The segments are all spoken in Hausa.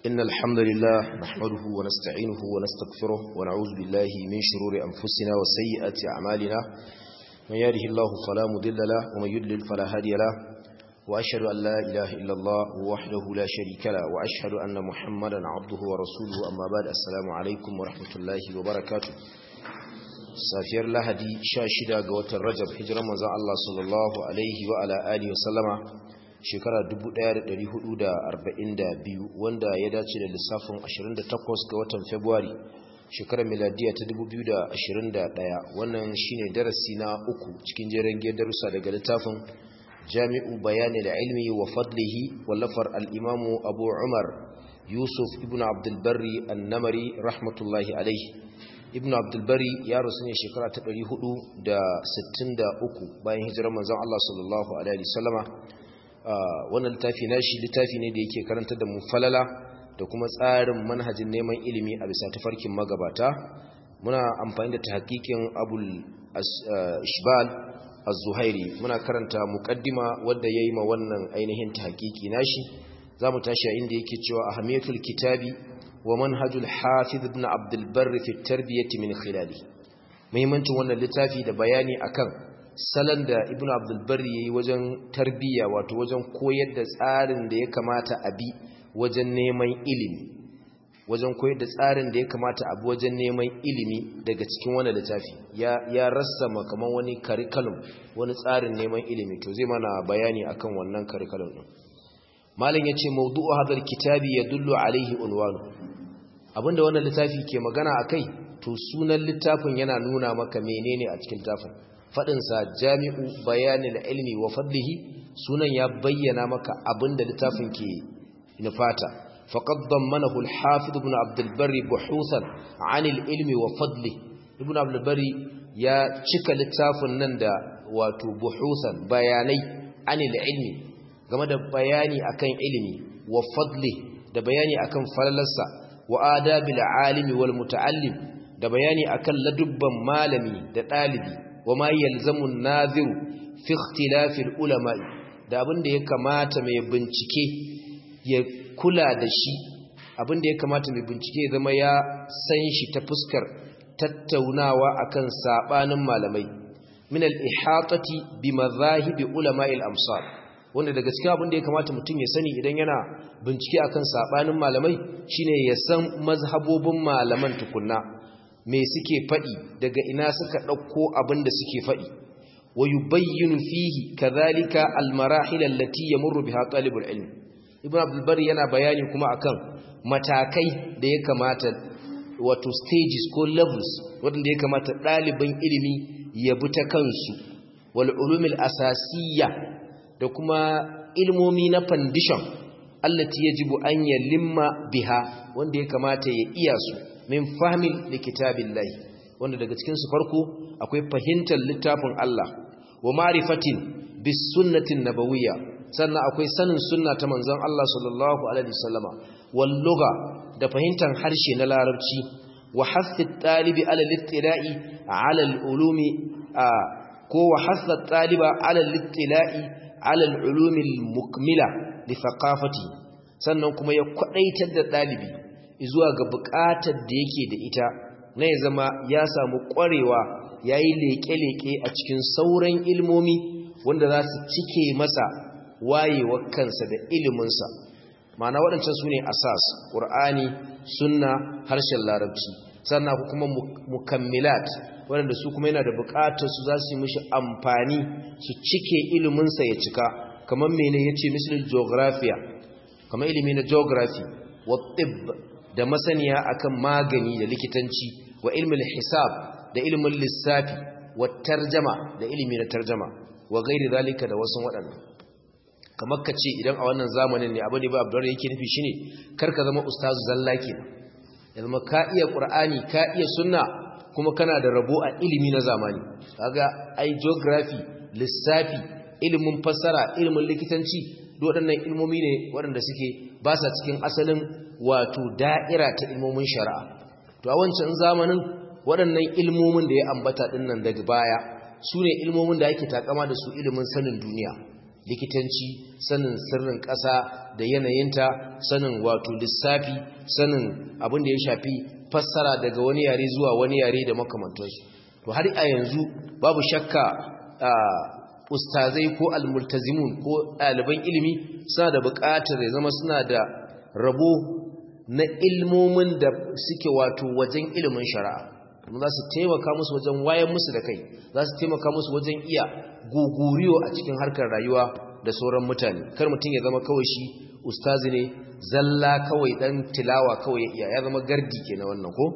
إن الحمد لله نحمده ونستعينه ونستغفره ونعوذ بالله من شرور أنفسنا وسيئات أعمالنا من يهده الله فلا مضل له ومن يضلل فلا هادي له وأشهد أن لا إله إلا الله وحده لا شريك له وأشهد أن محمدا عبده ورسوله أما بعد السلام عليكم ورحمة الله وبركاته safiyar lahadi 16 ga watan rajab hijiran manzon Allah sallallahu alaihi wa ala alihi wa sallama shekara 1442 wanda ya dace da lissafin 28 ga watan February shekarar miladiya ta 2021 wannan shine darasi na uku cikin jerin darussa daga littafin Jami'u Bayani al-Ilmi wa Fadlihi wallafar al-Imam Abu Umar Yusuf ibn Abdul Barri an-Namari rahmatullahi alaihi. Ibn Abdul Bari ya rasu ne shekara ta 463 bayan hijirar manzon Allah sallallahu alaihi wasallama. Wannan littafi ne da yake karanta da mu falala da kuma tsarin manhajin neman ilimi a bisa tafarkin magabata. Muna amfani da tahqiqin Abul Ishbal Az-Zuhairi. Muna karanta muqaddima wanda yayi ma wannan ainihin tahqiqi nashi. Zamu tashi inda yake cewa ahamiyatul kitabi ومنهج الحافظ ابن عبد البر في التربية من خلاله muhimmancin wannan littafi da bayani akan salon da ibn abdul barri yayi wajen tarbiyya wato wajen koyar da tsarin da ya kamata a bi wajen neman ilimi wajen neman ilimi daga cikin wannan littafi ya rassama kaman wani curriculum wani tsarin neman ilimi to zai mana bayani akan wannan curriculum din malam yace mawdu'u hadal kitabi yadullu alaihi unwanu abinda wannan littafi ke magana akai to sunan littafin yana nuna maka menene a cikin littafin fadin sa Jami'u Bayanil Ilmi wa Fadlihi sunan ya bayyana maka abinda littafin ke nufata faqad dammanahu al-Hafiz ibn Abdul Barri buhusan 'anil ilmi wa fadlihi ibn Abdul Barri ya cika littafin nan da wato buhusan bayanai 'anil ilmi game da bayani akan ilimi wa fadli da bayani akan falalarsa wa adabil alimi wal muta'allim da bayani akan ladubban malami da dalibi wa ma yalzamu an-nadhir fi ikhtilafil ulama da abinda ya kamata mai bincike ya kula da shi abinda ya kamata mai bincike zama ya san shi ta fuskar tattaunawa akan sabanin malamai min al-ihatati bi madhahibi ulama'il amsar wanda daga cikin abin da ya kamata mutum ya sani idan yana bincike akan sabanin malamai shine ya san mazhabobin malaman tukunna me suke fadi daga ina suka dauko abin da suke fadi wa yubayyinu fihi kadhalika almarahil allati yamurru biha talibul ilm ibn abdul bari yana bayani kuma akan matakai da ya kamata wato stages ko levels wanda ya kamata dalibin ilimi ya bi ta kansu wal ulumil asasiyya da kuma ilmomi na foundation allati yajibu an yalimma biha wanda ya kamata ya iya su min fahmin likitabillahi wanda daga cikin su farko akwai fahimtar littafin Allah wa ma'rifatin bis sunnatin nabawiyya sannan akwai sanin sunna ta manzon Allah sallallahu alaihi wasallama wal lugha da fahimtar harshe na larabci wa hasfi talibi ala littila'i ala al-ulumi ko wa hasfi taliba ala littila'i ala al'ulumil mukmila li thaqafati sannan kuma ya kwadaitar da dalibi zuwa ga buƙatar da yake da ita na ya zama ya samu ƙwarewa yayi leke-leke a cikin sauran ilmomi wanda za su cike masa wayewar kansa da ilimin sa ma'ana waɗancan sune asas qur'ani sunna harshen larabci sannan kuma mukammilat waɗanda su kuma yana da buƙatar su za su yi mishi amfani su cike iliminsa ya cika kamar mene ya ce misalin geographiya kamar ilimi na geography wa tibb da masaniya akan magani da likitanci wa ilmin hisab da ilimin lissafi wa tarjama da ilimi na tarjama wa gairi zalika da wasu waɗannan kamar ka ce idan a wannan zamanin ne abu ne ba abdurrahman yake nufi shine karka zama ustazu zalla kenan ya zama ka iya qur'ani ka iya sunna kuma kana da rabo a ilimi na zamani kaga ai geography lissafi ilimin fassara ilimin likitanci duk waɗannan ilmomi ne waɗanda suke ba sa cikin asalin wato da'ira ta ilmomin shari'a to a wancan zamanin waɗannan ilmomin da ya ambata dinnan daga baya su ne ilmomin da ake takama da su ilimin sanin duniya likitanci, sanin sirrin ƙasa da yanayinta, sanin wato lissafi, sanin abin da ya shafi fassara daga wani yare zuwa wani yare da makamantansu. To har a yanzu babu shakka ustazai ko almultazimun ko ɗaliban ilimi suna da buƙatar ya zama suna da rabo na ilmomin da suke wato wajen ilimin shari'a. Za su taimaka musu wajen wayan musu da kai, za su taimaka musu wajen iya gogoriyo a cikin harkar rayuwa da sauran mutane. Kar mutum ya zama kawai shi ustazi ne zalla, kawai dan tilawa kawai ya zama gardi kenan wannan ko.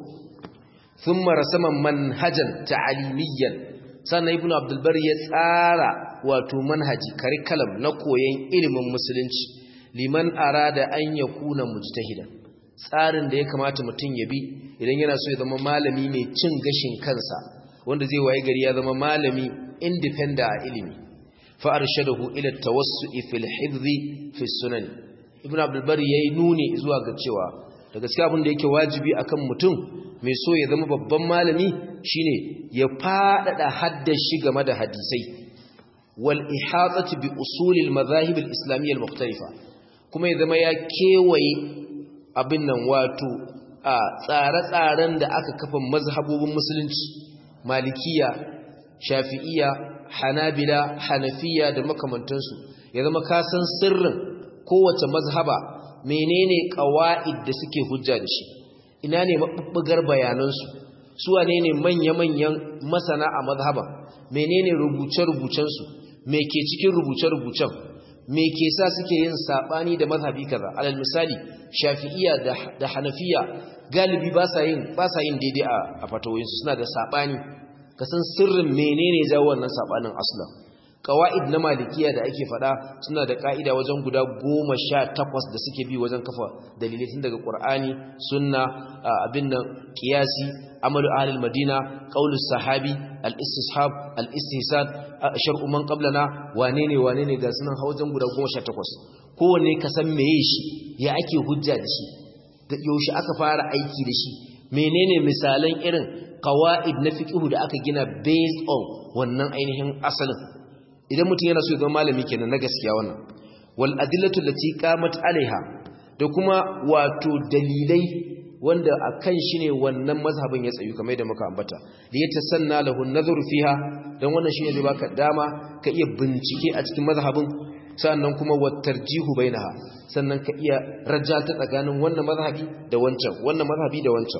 Thumma rasama manhajan ta'alimiyyan, sannan ibnu abdul bari ya tsara wato manhaji curriculum na koyon ilimin musulunci liman arada an yakuna mujtahidan, tsarin da ya kamata mutum ya bi idan yana so ya zama malami mai cin gashin kansa, wanda zai waye gari ya zama malami independent a ilimi. Fa arshadahu ila tawassu'i fil hifzi fi sunan. Ibn Abdul Bari yayi nuni zuwa ga cewa da gaskiya abin da yake wajibi akan mutum mai so ya zama babban malami shine ya fadada haddashi game da hadisai wal ihatati bi usulil madhahib al islamiyya al mukhtalifa, kuma ya zama ya kewaye abin nan wato a tsare-tsaren da aka kafa mazhabobin musulunci, malikiya, shafi'iya, hanabila, hanafiya da makamantansu. Ya zama kasan sirrin kowace mazhaba, menene qawaid da suke hujja da shi, ina ne mabubbugar bayanansu, su wane ne manya-manyan masana a mazhaba, menene rubuce-rubucensu, me ke cikin rubuce-rubucen, me ke sa suke yin sabani da mazhabi kaza. Alal misali shafi'iya da hanafiya galibi ba sa yin daidai a fatawoyinsu, suna da sabani. Ka san sirrin menene jawo wannan sabanin aslan. Qawaid na malikiya da ake fada suna da kaida wajen guda 18 da suke bi wajen kafa dalilai tun daga Qur'ani, sunna, abin nan qiyasi, amalu ahlul madina, qaulus sahabi, al-istishab, al-istihsan, shar'u man qablana, wane ne ga sunan wajen guda 18. Kowanne ka san meye shi, ya ake hujja da shi, da yaushe aka fara aiki da shi, menene misalan irin qawaid na fiqh da aka gina based on wannan ainihin asalin. Idan mutum yana so ya zama malami kenan na gaskiya wannan. Wal adillatu allati qamat alaiha, da kuma wato dalilai wanda akan shi ne wannan mazhabin ya tsayu kamar yadda muka ambata. Da ya tasanna lahu an-nadhru fiha, dan wannan shine zai baka dama ka iya bincike a cikin mazhabin, sannan kuma wattarjihu bainaha, sannan ka iya rajata tsakanin wannan mazhabi da wancan, wannan mazhabi da wancan.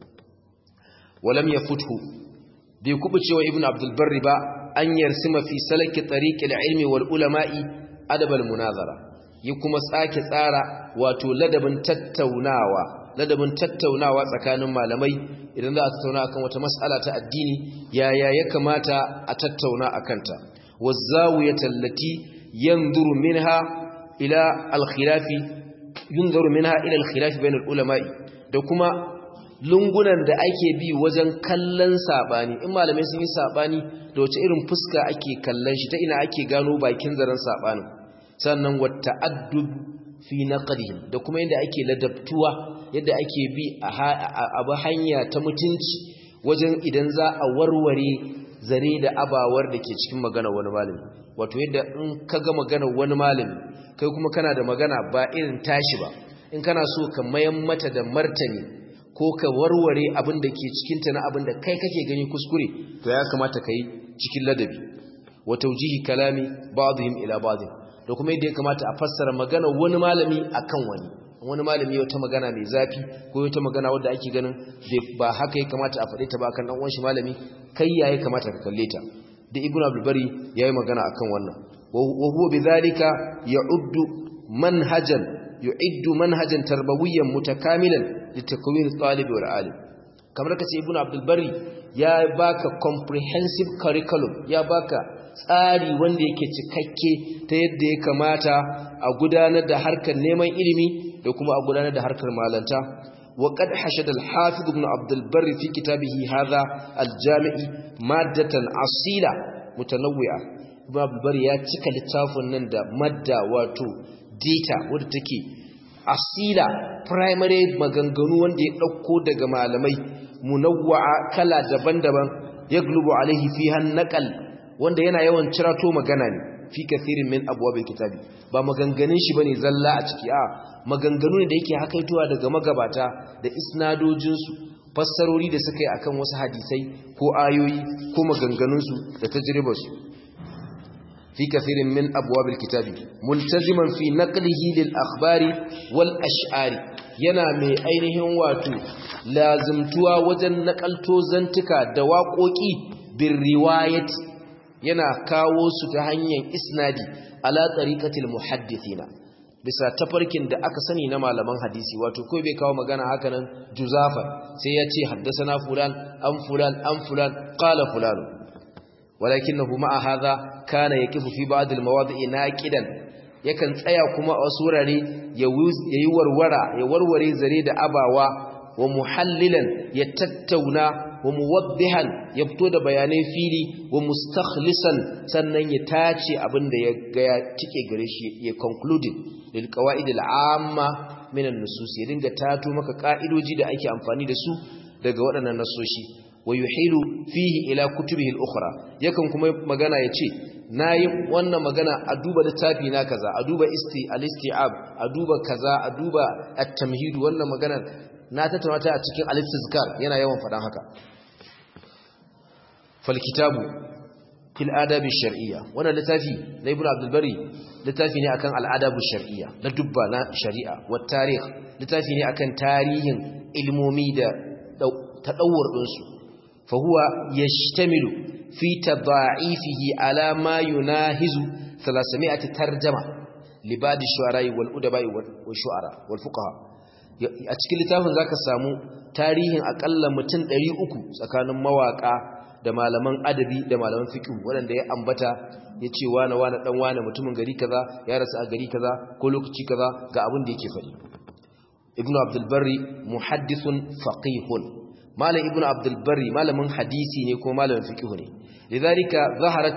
Walam yafuthu bi kubucewa ibnu abdul barri ba an yarsima fi salaki tariqil ilmi wal ulama'i adabal munazara, yi kuma sake tsara wato ladabin tattaunawa tsakanin malamai idan za a tattauna akan wata mas'ala ta addini, yaya ya kamata a tattauna akanta. Wazawiyata allati yanzuru minha ila al-khilaf bain al-ulama'i, da kuma lungunan da ake bi wajen kallon sabani. In malamai sun yi sabani, da wace irin fuska ake kallon shi, ta ina ake gano bakin zaren sabanin. Sannan wata addub fi naqdihim, da kuma yadda ake ladabtuwa, yadda ake bi a hanya ta mutunci wajen idan za a warware zare da abawar da ke cikin magana wani malami. Wato yadda in ka ga magana wani malami, kai kuma kana da magana ba irin tashi ba, in kana so ka mayan mata da martani ko ka warware abin da ke cikinta na abin da kai kake gani kuskure, to ya kamata ka yi cikin ladabi. Wa tawjihi kalami ba'dihim ila ba'd, da kuma yadda ya kamata a fassara magana wani malami akan wani malami wata magana mai zafi ko wata magana wadda ake ganin ba haka ya kamata a faɗe ta ba kan dan uwan shi malami, kai ya kamata ka kalle ta. Da ibnu abdul bari yayi magana akan wannan. Wa huwa bidhalika yu'iddu manhajan tarbawiyyan mutakamilan litakwin talib wal alim. Kamar kace ibnu abdul bari ya baka comprehensive curriculum, ya baka tsari wanda yake cikakke ta yadda ya kamata a gudanar da harkar neman ilimi da kuma a gudanar da harkar malanta. Wa qad hashada al-hafiz ibn abdul bari fi kitabihi hadha al-jami' maddatan asila mutanawwi'a. Ibn abdul bari ya cika littafin nan da madda wato data wadda take asila, primary maganganu wanda ya dauko daga malamai, munawwa'a kala daban-daban, yaglubu alaihi fiha naqal, wanda yana yawan cirato magana ne. fi kathirin min abwabil kitabi ba maganganun shi bane zalla a ciki maganganu ne da yake hakaitowa daga magabata da isnadojin su fassarori da suka yi akan wasu hadisai ko ayoyi ko maganganun su da tajribar su fi kathirin min abwabil kitabi multaziman fi naqlihi lil akhbari wal ash'ari yana mai ainihin wato lazimtuwa wajen nakalto zantuka da waƙoƙi bin riwayati yana kawo su ta hanyar isnadi ala tariqatil muhaddithina bisa tafarkin da aka sani na malaman hadisi wato ko bai kawo magana haka nan juzafa sai ya ce haddasana fulan an fulan qala fulan walakinahu ma'a hadha kana yakifu fi ba'd al mawadi'i naqidan yakan tsaya kuma a wasu wurare ya warware zare da abawa wa muhallilan ya tattauna wa muwaddihan ya fito da bayanai fili wa mustakhlisan sannan ya tace abin da ya ga ya tike gare shi ya concluding lil qawaid al amma min an nusus ya dinga tato maka ka'idoji da ake amfani da su daga waɗannan nasoshi wa yuhilu fihi ila kutubihi al ukhra yakan kuma magana yace nayi wannan magana a duba littafi na kaza a duba al-isti'ab a duba kaza a duba at-tamhid wannan magana na tattauna ta a cikin al-istizkar yana yawan fadan haka fal kitabu fil adab ash-shar'iyya wannan littafi na ibnu abdul bari littafi ne akan al-adab ash-shar'iyya na dubba na shari'a wa tarikh littafi ne akan tarihin ilmomi da tadawwur din su fa huwa yashtamilu fi tadha'ifihi ala ma yunahizu 300 tarjama li ba'd ash-shu'ara wal udaba'i wal shu'ara wal fuqaha a cikin littafin zaka samu tarihin akalla mutum 300 tsakanin mawaka da malaman adabi da malaman fiqh wanda ya ambata yace wani dan wani mutumin gari kaza ya rasu a gari kaza ko lokaci kaza ga abin da yake fadi ibnu abdul barri muhaddithun faqihun malam ibnu abdul barri malamin hadisi ne ko malamin fiqh ne lidhalika zaharat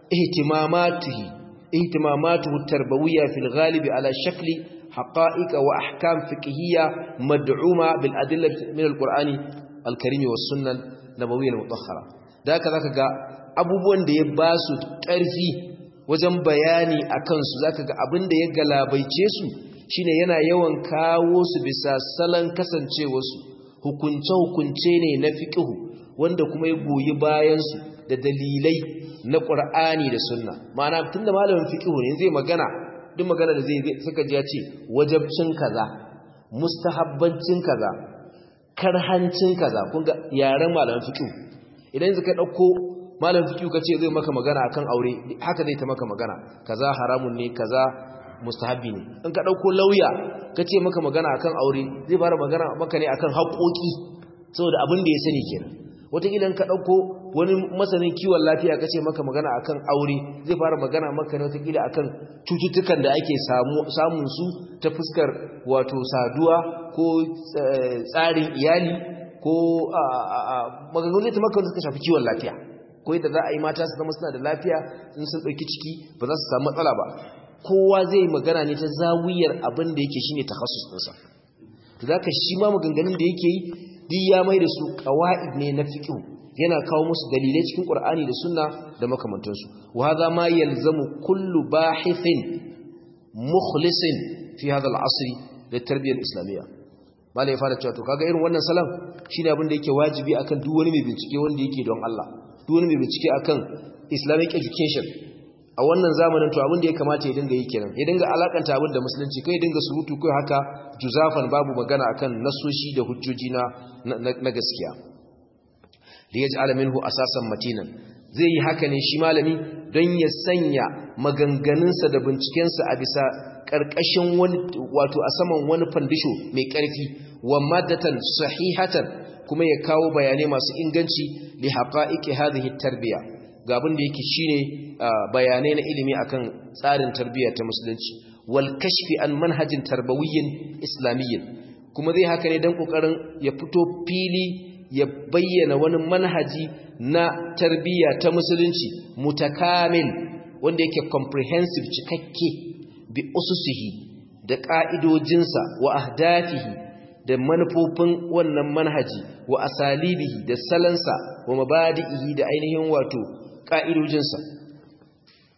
ihtimamatuhu tarbawiyya fil ghalib ala shakli haqa'iq wa ahkam fiqhiyya mad'uma bil adillah min al-qur'ani al-karim was sunnah nabawiyyah al-mutahhara da haka zaka ga abubuwan da ya ba su ƙarfi wajen bayani akan su zaka ga abin da ya galabaice su shine yana yawan kawo su bisa salon kasancewarsu hukunce-hukunce ne na fiqhu wanda kuma ya goyi bayansu da dalilai na Qur'ani da Sunna ma'ana tunda malamin fiqhu ne zai magana duk magana da zai saka ji ya ce wajabcin kaza mustahabbancin kaza karhancin kaza kun ga yaran malamin fiqhu idan zaka dauko malamin fiqhu kace zai maka magana akan aure haka zai ta maka magana kaza haramun ne kaza mustahabbi ne in ka dauko lauya kace maka magana akan aure zai fara magana maka ne akan haƙoƙi saboda abin da ya sani kenan wataƙila in ka dauko wani masanin kiwon lafiya kace maka magana akan aure zai fara magana maka ne wataƙila akan cututtukan da ake samun su ta fuskar wato saduwa ko tsarin iyali ko maganganu zai ta maka wanda suka shafi kiwon lafiya ko yadda za a yi mata su zama suna da lafiya in sun ɗauki ciki ba za su samu matsala ba kowa zai magana ne ta zawiyar abin da yake shine takhassus ɗinsa to zaka shi ma maganganun da yake yi duk ya mai da su qawaid ne na fiqh yana kawo musu dalilai cikin Qur'ani da Sunna da makamantansu wa hadha ma yalzamu kullu bahithin mukhlisin fi hadha al-'asr lit-tarbiyyah al-islamiyya malai fara cewa to kaga irin wannan salam shine abin da yake wajibi akan duk wani mai bincike wanda yake don Allah duk wani mai bincike akan Islamic education a wannan zamanin to abin da ya kamata ya dinga yi kenan ya dinga alakanta abin da musulunci kai dinga surutu kai haka juzafan babu magana akan nasoshi da hujjoji na gaskiya li yaj'ala minhu asasan matinan zai yi haka ne shi malami don ya sanya maganganunsa da bincikensa a bisa karkashin wani wato a saman wani fandisho mai karfi wa maddatan sahihatan kuma ya kawo bayanai masu inganci li haqa'iqi hadhihi tarbiya ga abin da yake shine bayanai na ilimi akan tsarin tarbiyya ta musulunci wal kashfi an manhajin tarbawiyyin islamiyyin kuma zai haka ne dan kokarin ya fito fili ya bayyana wani manhaji na tarbiyya ta musulunci mutakamil wanda yake comprehensive cikakke bi ususihi da ka'idojinsa wa ahdafihi da manufofin wannan manhaji wa asalibihi da salansa wa mabadi'ihi da ainihin wato ka'idojinsa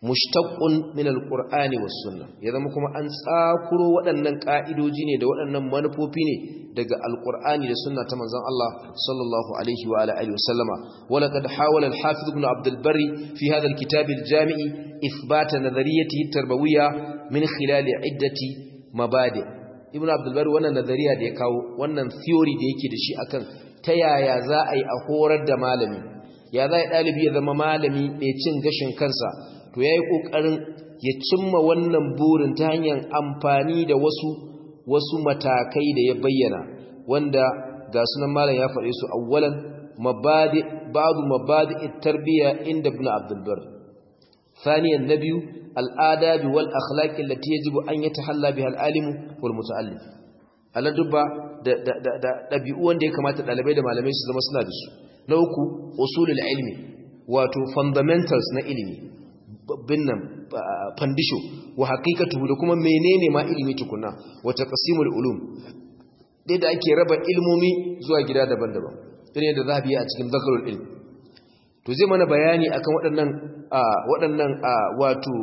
mushtaqqun min alqur'ani was sunnah ya zama kuma an tsakuro waɗannan ka'idoji ne da waɗannan manufofi ne daga alqur'ani da sunna ta manzon Allah sallallahu alaihi wa ala alihi wasallama wala qad hawala al-hafiz ibn abd al-barri fi hadha al-kitab al-jami' ithbat nadhariyatihi at-tarbawiyya min khilal iddati mabadi ibn abd al-barri wannan nadhariya da ya kawo wannan theory da yake da shi akan ta yaya za a yi a horar da malami ya za a yi ɗalibi ya zama malami mai cin gashin kansa to ya yi ƙoƙarin ya cimma wannan burin ta hanyar amfani da wasu matakai da ya bayyana wanda ga sunan malam ya faɗe su awwalan ba'du mabadi at-tarbiyya inda ibn abdul bar thaniyan nabiyu al-adab wal akhlaq allati yajibu an yatahalla biha al-alim wal muta'allim aladubba da dabi'u wanda ya kamata dalibai da malamai su zama suna da su na uku usulul ilmi wato fundamentals na ilimi binnan fandisho wa haqiqatuhu da kuma menene ma ilimi tukuna wa taqsimul ulum dai da ake raba ilmomi zuwa gida daban-daban irin da zahabi a cikin zakarul ilm to zai mana bayani akan waɗannan wato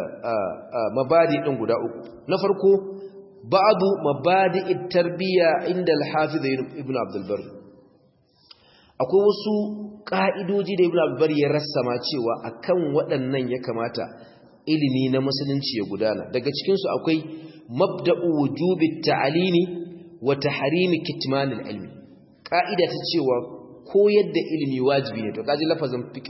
mabadi din guda uku na farko ba'du mabadi'it tarbiyya inda al-hafiz ibn abdul barr akwai wasu ƙa'idoji da ibn abdul ya rassama cewa akan waɗannan ya kamata ilimi na musulunci ya gudana daga cikinsu akwai mabda'u wujubi ta'alimi wa tahrimi kitmanil ilmi ƙa'ida ta cewa koyar da ilimi wajibi ne to kaji lafazin fiqh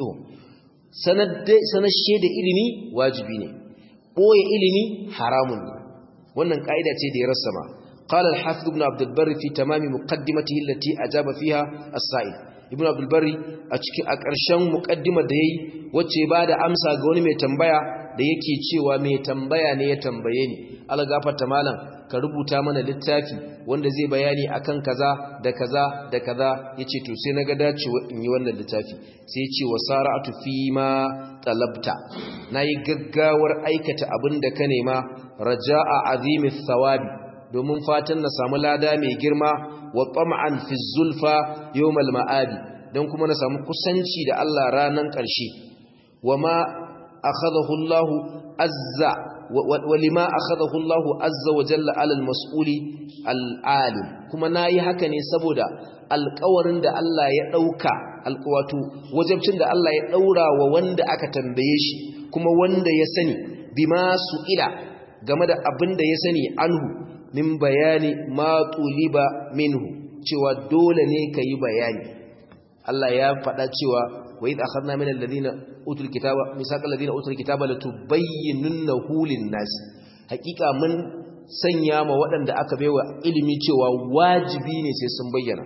sanashe da ilimi wajibi ne boye ilimi haramun ne wannan ƙa'ida ce da ya rassama قال الحافظ ابن عبد البر في تمام مقدمته التي أجاب فيها السائل ibn abdul bari a ƙarshen muqaddimar da yayi wacce ba da amsa ga wani mai tambaya da yake cewa mai tambaya ne ya tambaye ni algafarta malam ka rubuta mana littafi wanda zai bayani akan kaza da kaza da kaza yace to sai naga dacewa in yi wannan littafi sai yace wasara'atu fi ma talabta nayi gaggawar aikata abinda ka nema raja'a azimi thawabi domin fatan na samu lada mai girma wa tam'an fi zulfa yawmal ma'adi dan kuma na samu kusanci da Allah ranan ƙarshe wama akhadahu Allah azza wa lima akhadahu Allah azza wa jalla ala al-mas'uli al-alim kuma nayi haka ne saboda alƙawarin da Allah ya dauka alƙawatu wajibcin da Allah ya daura wa wanda aka tambaye shi kuma wanda ya sani bima su'ila game da abin da ya sani anhu min bayani ma tuliba minhu cewa dole ne kayi bayani Allah ya faɗa cewa wa idh akhadna min alladhina utul kitaba misaqal ladina utul kitaba latubayyinunahu lin-nas hakika mun sanya ma waɗanda aka baiwa ilimi cewa wajibi ne sai sun bayyana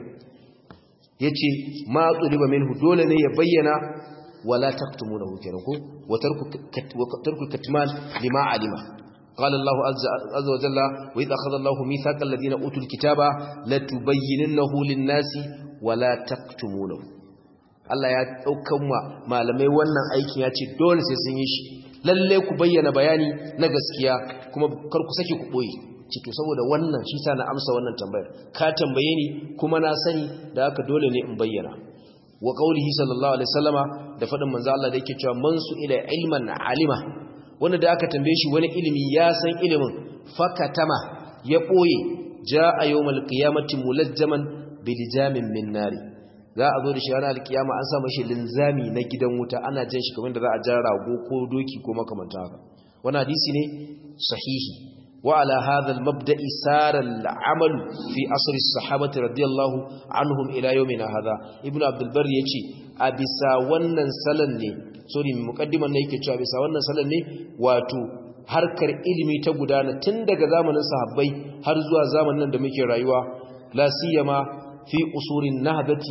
yace ma tuliba minhu dole ne ya bayyana wala taktumunahu kenan ko wa tarku katman lima alima قال الله عز وجل وإذ أخذ الله ميثاق الذين أوتوا الكتاب لتبيننه للناس ولا تكتمونه Allah ya daukan malamai wannan aikin ya ce dole sai sun yi shi lalle ku bayyana bayani na gaskiya kuma kar ku sake ku boye ce to saboda wannan shi sa na amsa wannan tambayar ka tambaye ni kuma na sani da haka dole ne in bayyana wa qaulihi sallallahu alaihi wasallama da fadin manzo Allah da yake cewa man su ila ilman alima wanda da aka tambaye shi wani ilimi ya san ilimin fakatama ya boye jaa yawmal qiyamati mulajjaman bilijamin min nari za a zo da shi ranar alkiyama an sa mashi linzami na gidan wuta ana jan shi kamar da za a jan rago ko doki ko makamanta haka wannan hadisi ne sahihi wa ala hadha al-mabda'i sara al-amal fi asr as-sahabati radiyallahu anhum ila yawmina hadha ibnu abdul bar yace a bisa wannan salan ne sorry muqaddiman ne yake cewa bisa wannan salan ne wato harkar ilimi ta gudana tun daga zamanin sahabbai har zuwa zamanin da muke rayuwa la siyama fi usurin nahdati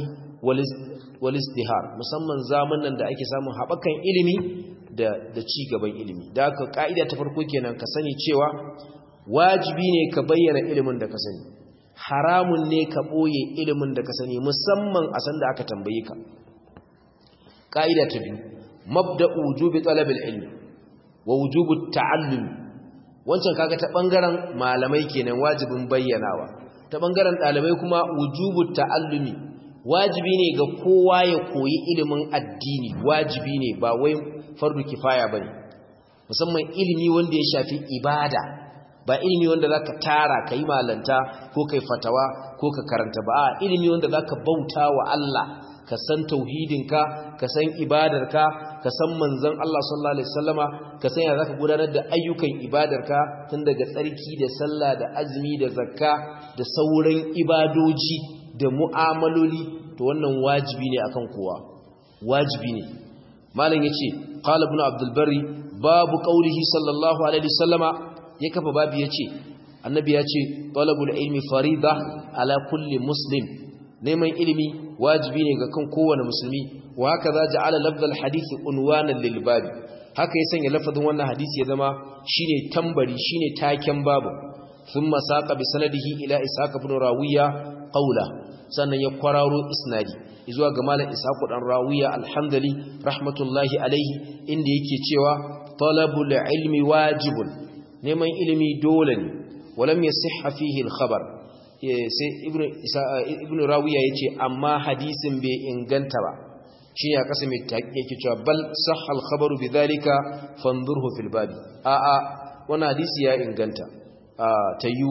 wal izdihar musamman zamanin da ake samun haɓakan ilimi da ci gaban ilimi da haka ka'ida ta farko kenan ka sani cewa wajibi ne ka bayyana ilimin da ka sani haramun ne ka ɓoye ilimin da ka sani musamman a sanda aka tambaye ka ka'ida ta biyu mabda'u wujubi talabil ilmi wa wujubu ta'allum wancan kaga ta bangaren malamai kenan wajibin bayyanawa ta bangaren dalibai kuma wujubu ta'allumi wajibi ne ga kowa ya koyi ilimin addini wajibi ne ba wai fardu kifaya bane musamman ilimi wanda ya shafi ibada ba ilimi wanda zaka tara kai malanta ko kai fatawa ko ka karanta ba ilimi wanda zaka bauta wa Allah ka san tauhidinka ka san ibadarka ka san manzon Allah sallallahu alaihi wasallama ka san ya zaka gudanar da ayyukan ibadarka tun daga tsarki da sallah da azumi da zakka da sauran ibadoji da mu'amaloli to wannan wajibi ne akan kowa wajibi ne malam yace qala ibn abdul barri babu qawlihi sallallahu alaihi wasallama ya kafa babu yace annabi yace talabul ilmi farida ala kulli muslim neman ilimi wajibi ne ga kan kowane musulmi wa haka za ja'ala lafzal hadisi unwanan lil babi haka ya sanya lafazin wannan hadisi ya zama shine tambari shine taken babu thumma saqa bi sanadihi ila ishaq ibn rawiya qawla sannan ya kwararo isnadi zuwa ga malam ishaq dan rawiya alhamdali rahmatullahi alaihi inda yake cewa talabul ilmi wajibun neman ilimi dole ne walam yasihha fihi al khabar sai ibn rawiya yace amma hadisin bai inganta ba shi ya kasa mai yake cewa bal sahha al-khabaru bidhalika fanzurhu fil babi wannan hadisi ya inganta tayyu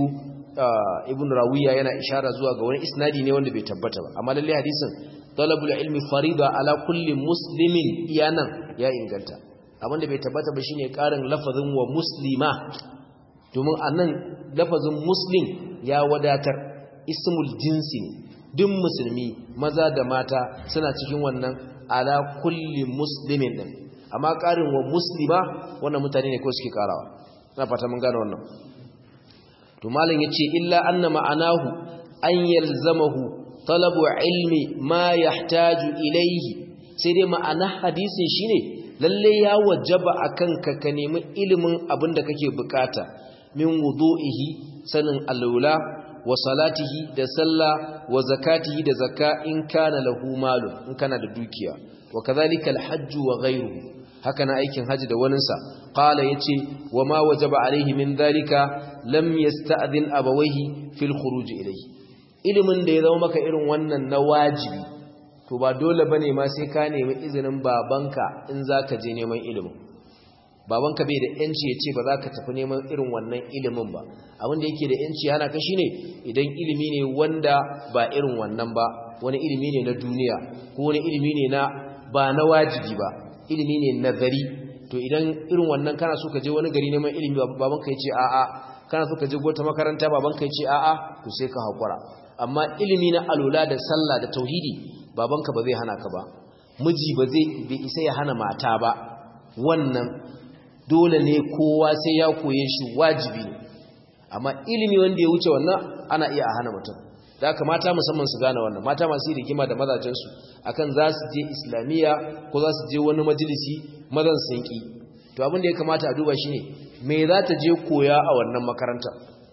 ibn rawiya yana ishara zuwa ga wani isnadi ne wanda bai tabbata ba amma lalle hadisin talabul ilmi farida ala kulli muslimin iyanan ya inganta abinda bai tabbata ba shine karin lafazin wa muslima domin anan lafazin muslim ya wadatar ismul jinsi ne duk musulmi maza da mata suna cikin wannan ala kulli muslimin din amma karin wa muslima wannan mutane ne ko suke karawa ina fata mun gane wannan to malam yace illa anna ma'anahu an yalzamahu talabu ilmi ma yahtaju ilayhi sai dai ma'ana hadisin shine lalle ya wajaba akan ka nemi ilimin abinda kake bukata min wudu'ihi sanin alula wa salatihi da sallah wa zakatihi da zakka in kana lahu malu in kana da dukiya wa kadhalika alhajj wa ghayruhu haka na aikin haji da waninsa qala yace wa ma wajaba alaihi min dhalika lam yasta'dhin abawayhi fil khuruj ilayhi ilimin da ya zama maka irin wannan na wajibi to ba dole bane ma sai ka nemi izinin babanka in zaka je neman ilimin babanka bai da yanci ya ce ba za ka tafi neman irin wannan ilimin ba abinda yake da yanci hana ka shine idan ilimi ne wanda ba irin wannan ba wani ilimi ne na duniya ko wani ilimi ne na ba na wajibi ba ilimi ne nazari to idan irin wannan kana so ka je wani gari neman ilimi babanka ya ce a'a kana so ka je wata makaranta babanka ya ce a'a to sai ka hakura amma ilimi na alula da sallah da tauhidi babanka ba zai hana ka ba miji bai isa ya hana mata ba wannan dole ne kowa sai ya koye shi wajibi ne amma ilimi wanda ya wuce wannan ana iya hana mutum da haka mata musamman su gane wannan mata masu rigima da mazajensu akan za su je islamiyya ko za su je wani majalisi mazan sun ki to abin da ya kamata a duba shine me za ta je koya a wannan makaranta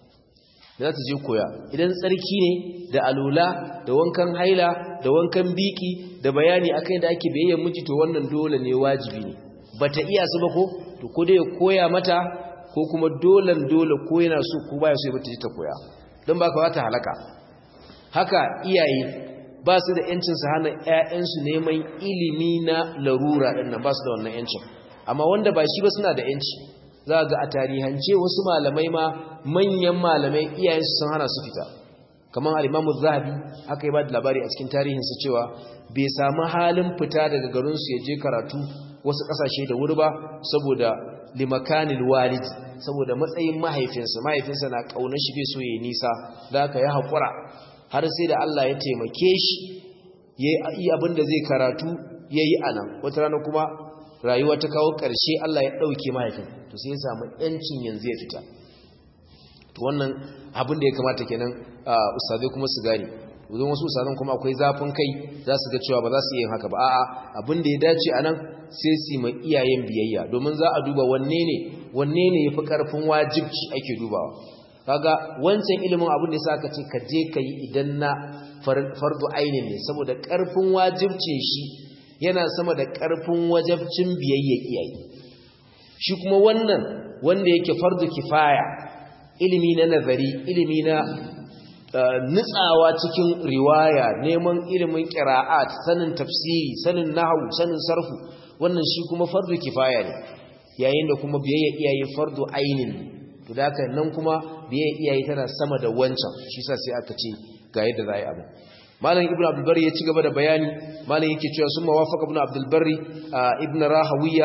me za ta je koya idan tsarki ne da alula da wankan haila da wankan biki da bayani akan da ake bayyana miji to wannan dole ne wajibi ne bata iya su ba to ko dai koya mata ko kuma dole ko yana so ko baya so ya bata ta koya don ba ka ta halaka haka iyaye ba su da yancin su hana ƴaƴansu neman ilimi na larura din nan ba su da wannan yancin amma wanda ba shi ba suna da yanci za ga a tarihance wasu malamai ma manyan malamai iyayensu sun hana su fita kamar al-Imam Az-Zahabi haka ya ba da labari a cikin tarihinsa cewa bai samu halin fita daga garin su ya je karatu wasu kasashe da wuri ba saboda limakanil walid saboda matsayin mahaifinsa na kaunar shi bai so yayi nisa da haka ya hakura har sai da Allah ya taimake shi yayi abin da zai karatu yayi anan wata rana kuma rayuwa ta kawo ƙarshe Allah ya dauke mahaifin to sai ya samu yancin yanzu ya fita to wannan abin da ya kamata kenan ustazai kuma su gane wajen wasu ustazan kuma akwai zafin kai za su ga cewa ba za su yi haka ba a'a abin da ya dace anan sai su mai iyayen biyayya domin za a duba wanne ne yafi karfin wajibci ake dubawa kaga wancan ilimin abin da yasa aka ce ka je kai idan na fardu ainin ne saboda karfin wajibcin shi yana sama da karfin wajibcin biyayya iyaye shi kuma wannan wanda yake fardu kifaya ilimi na nazari ilimi na nutsawa cikin riwaya neman ilimin qira'at sanin tafsiri sanin nahwu sanin sarfu wannan shi kuma fardu kifaya ne yayin da kuma biyayya iyaye fardu ainin to da haka nan kuma biyayya iyaye tana sama da wancan shi sa sai aka ce ga yadda za a yi abu malam ibnu abdul barri ya ci gaba da bayani malam yake cewa sun mawafaka ibnu abdul barri ibnu rahawiya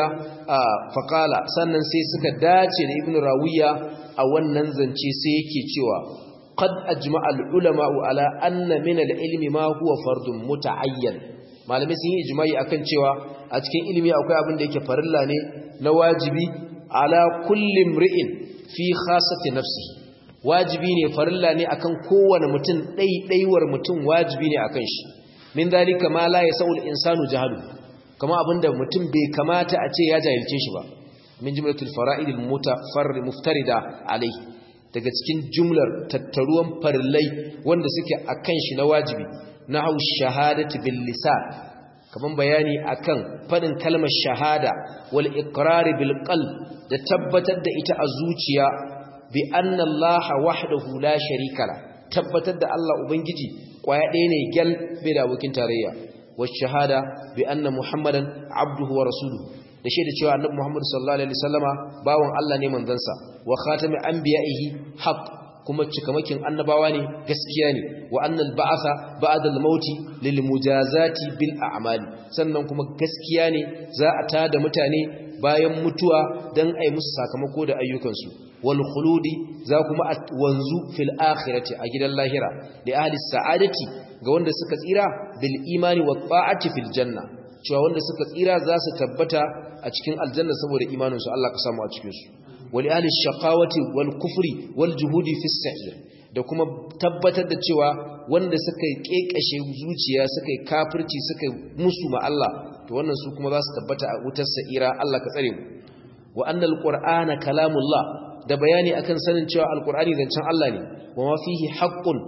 faqala sannan sai suka dace da ibnu rawiya a wannan zance sai yake cewa qad ajma'a al ulama ala anna min al ilmi ma huwa fardun muta'ayyan malamai sun yi ijma'i akan cewa a cikin ilimi akwai abin da yake farilla ne na wajibi ala kulli imri'in fi khassati nafsihi wajibi ne farilla ne akan kowane mutum ɗaiɗaiwar mutum wajibi ne akan shi min dalika ma la yasaul insanu jahalu kama abinda mutum bai kamata a ce ya jahilce shi ba min jumlatul fara'id al muftarida alai daga cikin jumlar tattaruwan farillai wanda suke akan shi na wajibi nahu shahadati bil lisan kaman bayani akan fadin kalmar shahada wal iqrar bil qalb da tabbatar da ita a zuciya bi anna allaha wahdahu la sharika la tabbatar da Allah ubangiji kwaya ɗaya ne gal bai da abokin tarayya wa shahada bi anna muhammadan abduhu wa rasuluhu da shaida cewa annabi muhammad sallallahu alaihi wasallama bawon Allah ne manzansa wa khatami anbiya'ihi haqq kuma cikamakin annabawa ne gaskiya ne wa annal ba'atha ba'da al-mauti lil mujazati bil a'mali sannan kuma gaskiya ne za a tada mutane bayan mutuwa dan ai musu sakamako da ayyukansu wal khuludi za kuma wanzu fil akhirati a gidan lahira li ahli sa'adati ga wanda suka tsira bil imani wat ta'ati fil janna cewa wanda suka tsira za su tabbata a cikin aljanna saboda imanin su Allah ka samu a cikin su wali ahli shaqawati wal kufri wal juhudi fis sa'ir da kuma tabbatar da cewa wanda suka kekashe zuciya suka kafirci suka musu ma Allah to wannan su kuma za su tabbata a wutar sa'ira Allah ka tsare mu wa annal qur'ana kalamullah da bayani akan sanin cewa alqur'ani zancen Allah ne wa ma fihi haqqun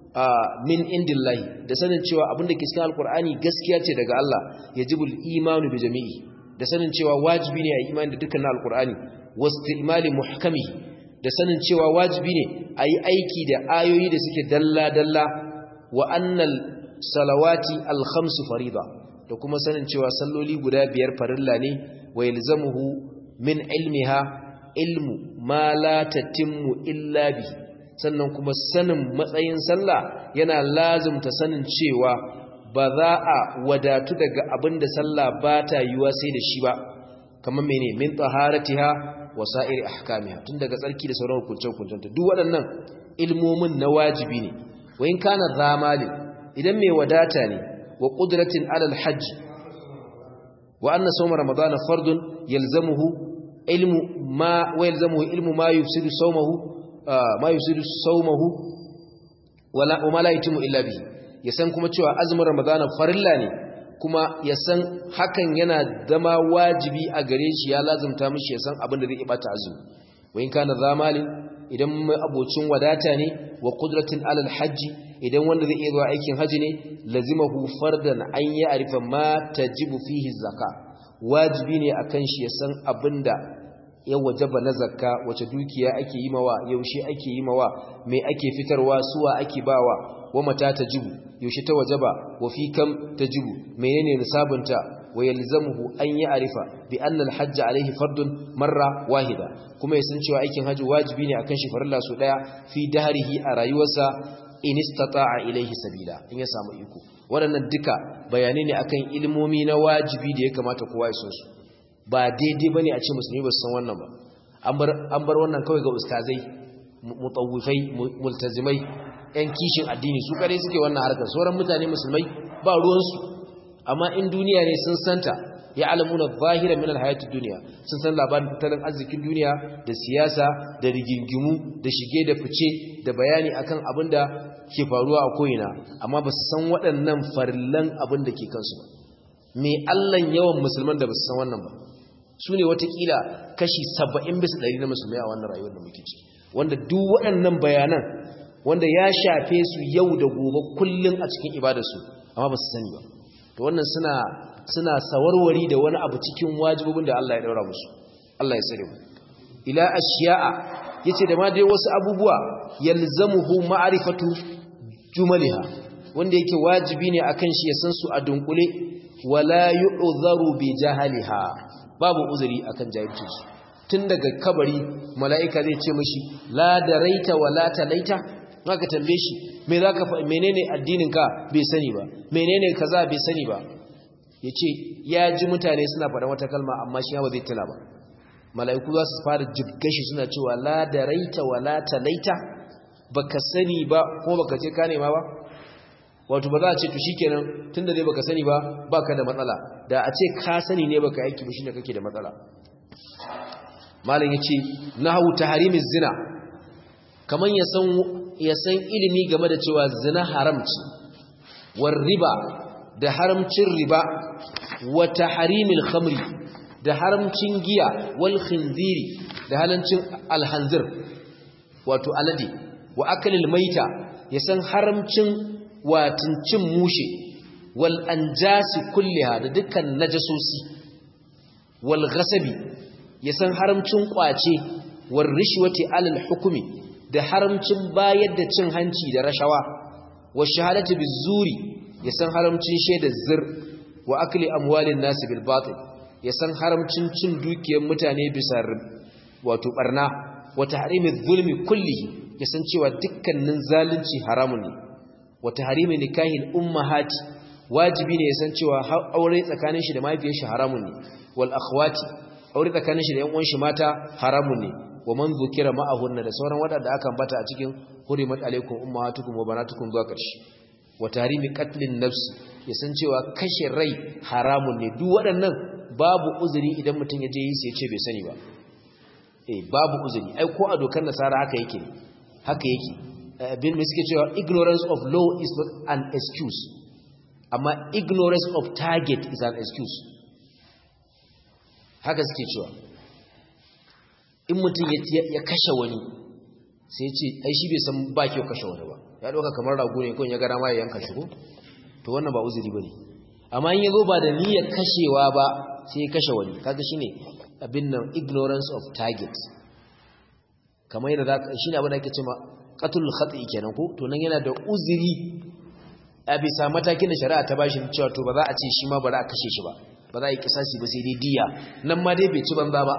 min indillahi da sanin cewa abinda ke cikin alqur'ani gaskiya ce daga Allah yajibul imanu bi jami'i da sanin cewa wajibi ne a imani da dukkan alqur'ani wastimali muhkamihi da sanin cewa wajibi ne a yi aiki da ayoyi da suke dalla-dalla wa annal salawati alhamsu farida da kuma sanin cewa salloli guda 5 farilla ne wa yalzamuhu min ilmiha ilmu ma la tatimmu illa bi sannan kuma sanin matsayin sallah yana lazumta sanin cewa ba za a wadatu daga abinda sallah ba ta yiwa sai da shi ba kamar mene min taharatiha wasa'ir ahkamiha tun daga tsarki da sauran hukunce-hukuncenta duk waɗannan ilmomin na wajibi ne wa in kana zamalin idan mai wadata ne wa qudratin alal hajj wa anna sawm ramadan fardun yalzamuhu ilmu ma yufsidu sawmahu wa la yatimu illa bihi yasan kuma cewa azumin ramadan farilla ne kuma ya san hakan yana zama wajibi a gare shi ya lazumta mishi ya san abin da zai bata azumi wa in kana zamalin idan mai abocin wadata ne wa qudratin alal hajji idan wanda zai iya zuwa aikin haji ne lazimahu fardan an ya arifa ma tajibu fihi zakka wajibi ne akan shi ya san abinda ya wajaba na zakka wace dukiya ake yi mawa yaushe ake yi mawa me ake fitarwa suwa ake bawa wa mata tajibu yaushe ta wajaba wa fi kam tajibu menene nisabunta wa yalzamuhu an ya'rifa bi anna al-hajj alayhi fardun marra wahida kuma yasan cewa aikin haji wajibi ne akan shi farilla su daya fi dahrihi a rayuwarsa in istata'a ilayhi sabila in ya samu iko waɗannan duka bayanai ne akan ilmomi na wajibi da ya kamata kowa ya san su ba daidai bane a ce musulmi ba su san wannan ba an bar wannan kawai ga ustazai mutawwifai multazimai ‘yan kishin addini su kare suke wannan harkar sauran mutane musulmai ba ruwansu amma in duniya ne sun santa ya alamuna zahira min alhayatid duniya sun san labarin tattalin arzikin duniya da siyasa da rigingimu da shige da fice da bayani akan abin da ke faruwa a ko'ina amma ba su san waɗannan farillan abin da ke kansu ba me allan yawan musulman da ba su san wannan ba su ne watakila kashi 70% na musulmai a wannan rayuwar da muke ciki wanda duk waɗannan bayanan wanda ya shafe su yau da gobe kullum a cikin ibadarsu amma ba su sani ba to wannan suna sawarwari da wani abu cikin wajibobin da Allah ya daura musu Allah ya tsare mu ila ashiya'a yace da ma dai wasu abubuwa yalzamuhu ma'rifatu jumaliha wanda yake wajibi ne akan shi ya san su a dunkule wala yu'dharu bi jahaliha babu uzuri akan jahilcin su tun daga kabari mala'ika zai ce mishi la daraita wa la talaita maka tambaye shi me zaka menene addinin ka bai sani ba menene kaza bai sani ba yace ya ji mutane suna faɗa wata kalma amma shi ba zai tuna ba mala'iku za su fara jibga shi suna cewa la daraita wa la talaita baka sani ba ko baka ce ka nema ba wato ba za a ce to shikenan tunda dai baka sani ba baka da matsala da a ce ka sani ne baka aiki ba shine kake da matsala malam yace nahwu tahrimiz zina kaman ya san ilimi game da cewa zina haramci war riba da haramcin riba wa tahrimil khamri da haramcin giya wal khinziri da halancin alhanzir wato alade wa akalil maita ya san haramcin watin cin mushe wal anjasi kulliha da dukkan najasosi wal ghasabi ya san haramcin kwace war rishwati alal hukmi da haramcin bayar da cin hanci da rashawa wa shahadatu bizuri ya san haramcin shaidar zir wa akli amwalin nas bil batil ya san haramcin cin dukiyar mutane bisa wato barna wa tahrimiz zulmi kullihi ya san cewa dukkanin zalunci haramun ne wa tahrimi nikahil ummahati wajibi ne ya san cewa aure tsakanin shi da mahaifiyar shi haramun ne wal akhwati aure tsakanin shi da yan uwan shi mata haramun ne wa man zukira ma'ahunna da sauran wadanda aka ambata a cikin hurimat alaikum ummahatukum wa banatukum zuwa karshe wa tahrimi qatlin nafs ya san cewa kashe rai haramun ne duk waɗannan babu uzuri idan mutum ya je yi sai ya ce bai sani ba babu uzuri ai ko a dokar nasara haka yake bin suke cewa ignorance of law is not an excuse amma ignorance of target is an excuse haka suke cewa in mutum ya kashe wani sai ce ai shi bai san ba kyau kashe wani ba ya dauka kamar rago ne kun ya gara ma ya yanka shi ko to wannan ba uzuri bane amma in yazo ba da niyyar kashewa ba sai ya kashe wani kaga shine abin nan ignorance of target kamar yadda shine abin da ake cewa qatlul khati kenan ko to nan yana da uzuri a bisa matakin da shari'a ta bashi cewa to ba za a ce shi ma ba za a kashe shi ba ba za a yi kisasi ba sai dai diya nan ma dai bai ci banza ba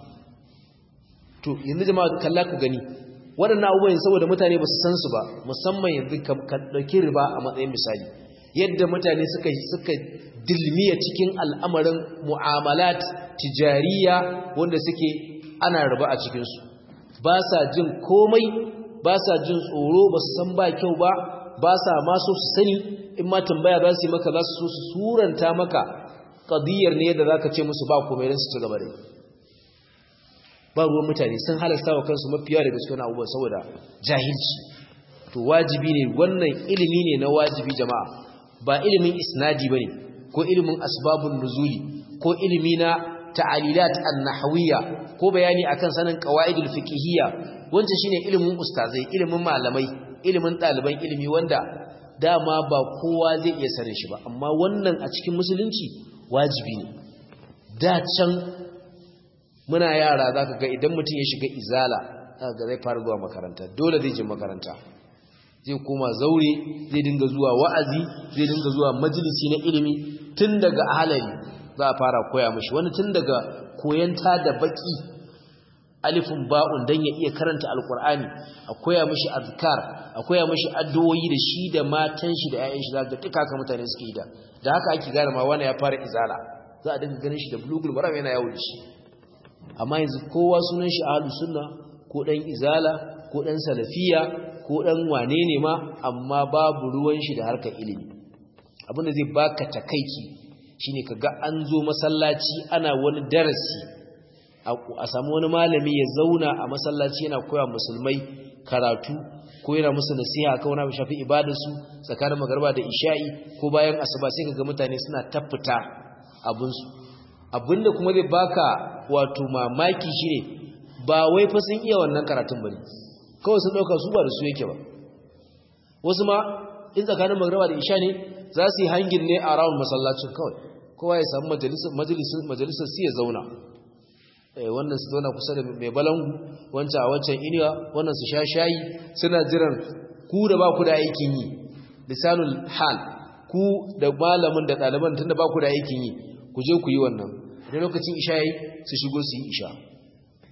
to yanzu jama'a kalla ku gani waɗannan abubuwan saboda mutane ba su san su ba musamman yanzu ka ɗauki riba a matsayin misali yadda mutane suka dilmiya cikin al'amarin mu'amalat tijariya wanda suke ana riba a cikinsu ba sa jin komai ba sa jin tsoro ba su san ba kyau ba sa ma so su sani in ma tambaya za su yi maka za su so su suranta maka ƙadiyar ne yadda za ka ce musu ba komai don su ci gaba da yi ba ruwan mutane sun halasta wa kansu mafiya daga cikin abubuwan saboda jahilci to wajibi ne wannan ilimi ne na wajibi jama'a ba ilimin isnadi bane ko ilimin asbabun nuzuli ko ilimi na ta'alilat an-nahwiyya ko bayani akan sanin qawaidul fiqhiyya wanda shine ilimin ustazai ilimin malamai ilimin ɗaliban ilimi wanda dama ba kowa zai iya sanin shi ba amma wannan a cikin musulunci wajibi ne da can muna yara zaka ga idan mutum ya shiga izala zaka zai fara zuwa makaranta dole zai je makaranta zai koma zaure zai dinga zuwa wa'azi zai dinga zuwa majalisi na ilimi tun daga ahalari za a fara koya mishi wani tun daga koyanta da baki alifin ba'un dan ya iya karanta alqur'ani a koya mishi azkar a koya mishi addu'o'i da shi da matan shi da ƴaƴan shi zaka duka haka mutane suke yi da haka ake gane ma wani ya fara izala za a dinga ganin shi da bulugul maram yana yawo da shi amma yanzu kowa sunan shi ahlus sunna ko dan izala ko dan salafiya ko dan wane ne ma amma babu ruwan shi da harkar ilimi abinda zai baka takeici shine kaga an zo masallaci ana wani darasi a samu wani malami ya zauna a masallaci yana koya musulmai karatu ko yana musu nasiha kan wani shafi ibadarsu tsakanin magriba da isha'i ko bayan asuba sai kaga mutane suna tafita abinsu abinda kuma zai baka wato mamaki shine ba wai fa sun iya wannan karatun bane kawai sun dauka su ba da su yake ba wasu ma in tsakanin magriba da isha ne za su yi hangin ne a rawun masallacin kawai kowa ya samu majalisar su ya zauna wannan su zauna kusa da mai balangu wancan a wancan inuwa wannan su sha shayi suna jiran ku da ba ku da aikin yi lisanul hal ku da malamin da ɗaliban tun da ba ku da aikin yi ku je ku yi wannan da lokacin isha yayi su shigo su yi isha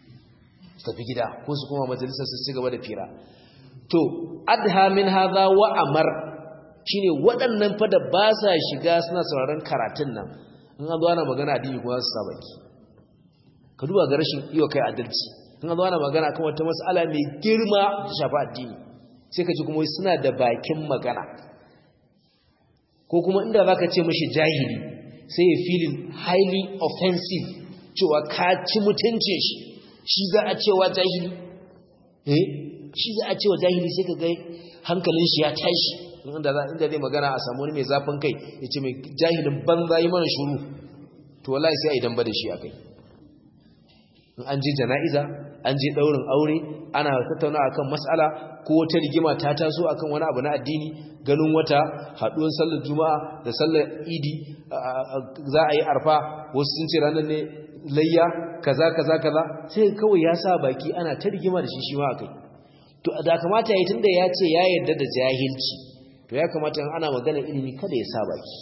tafi gida ko su kuma majalisar su ci gaba da fira to adha min hadha wa amar shine waɗannan fa da ba sa shiga suna sauraron karatun nan in an zo ana magana addini kuma su sa baki ka duba ga rashin iyo kai adalci in an zo ana magana kan wata mas'ala mai girma ta shafi addini sai ka ji kuma suna da bakin magana ko kuma inda zaka ce mishi jahili sai ya feeling highly offensive cewa ka ci mutuncin shi za a cewa jahili shi za a cewa jahili sai ka ga hankalin shi ya tashi inda zai magana a samu wani mai zafin kai ya ce mai jahilin banza yi mana shuru to wallahi sai a idan ba da shi a kai an je jana'iza an je daurin aure ana tattauna akan mas'ala ko wata rigima ta taso akan wani abu na addini ganin wata haduwar sallar juma'a da sallar idi za a yi arfa wasu sun ce ranar ne layya kaza sai kawai ya sa baki ana ta rigima da shi ma akai to da kamata yayi tunda ya ce ya yarda da jahilci to ya kamata ana magana ilimi kada ya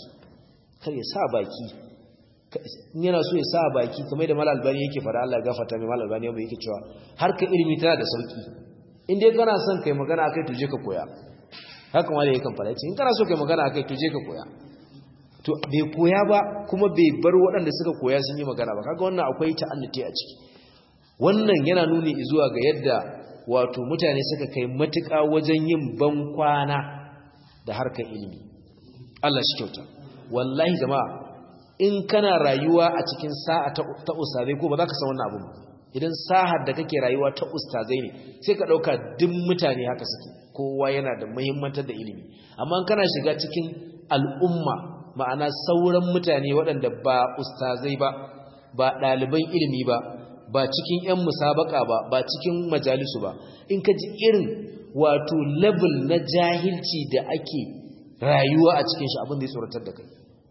sa baki yana so ya sa baki kamar da Malam Albani yake fara Allah ya gafarta mai Malam Albani yake cewa harka ilimi tana da sauki in dai kana son kai magana akai to je ka koya haka wanda yake fara in kana so kai magana akai to je ka koya to bai koya ba kuma bai bar waɗanda suka koya sun yi magana ba kaga wannan akwai ta'annuti a ciki wannan yana nuni zuwa ga yadda wato mutane suka kai matuƙa wajen yin bankwana da harkar ilimi Allah shi kyauta wallahi jama'a in kana rayuwa a cikin sa'a ta ustazai ko ba za ka san wannan abu idan sa'ar da kake rayuwa ta ustazai ne sai ka dauka duk mutane haka suke kowa yana da muhimmanci da ilimi amma kana shiga cikin al'umma ma'ana sauran mutane waɗanda ba ustazai ba ɗaliban ilimi ba cikin 'yan musabaka ba cikin majalisu ba in ka ji irin wato level na jahilci da ake rayuwa a cikin shi abin da ya tsoratar da kai